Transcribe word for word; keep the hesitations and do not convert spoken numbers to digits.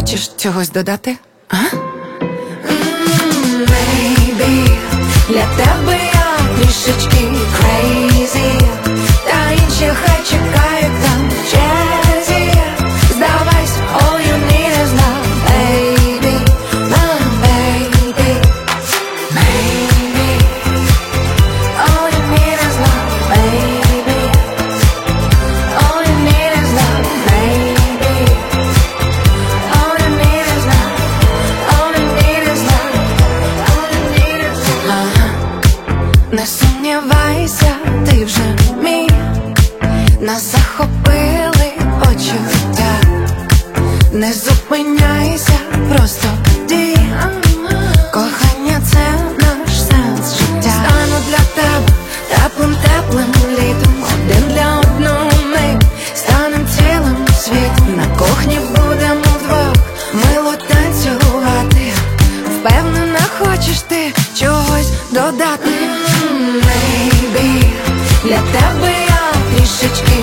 хочеш чогось додати? А? Maybe, для тебе я трішечки crazy, та інші хай чекають там в черзі. Здавайся, all you need is love, baby, my baby. Maybe, all you need is love, baby. All you need is love, baby. All you need is love, all you need is love, all you need is love. Ага. Не сумнівайся, ти вже мій. Нас захопили почуття. Не зупиняйся, просто дій. Кохання — це наш сенс життя. Стану для тебе теплим-теплим літом, один для одного ми станем цілим світом. На кухні будемо вдвох мило танцювати. Впевнена, хочеш ти чогось додати? Maybe, для тебе я трішечки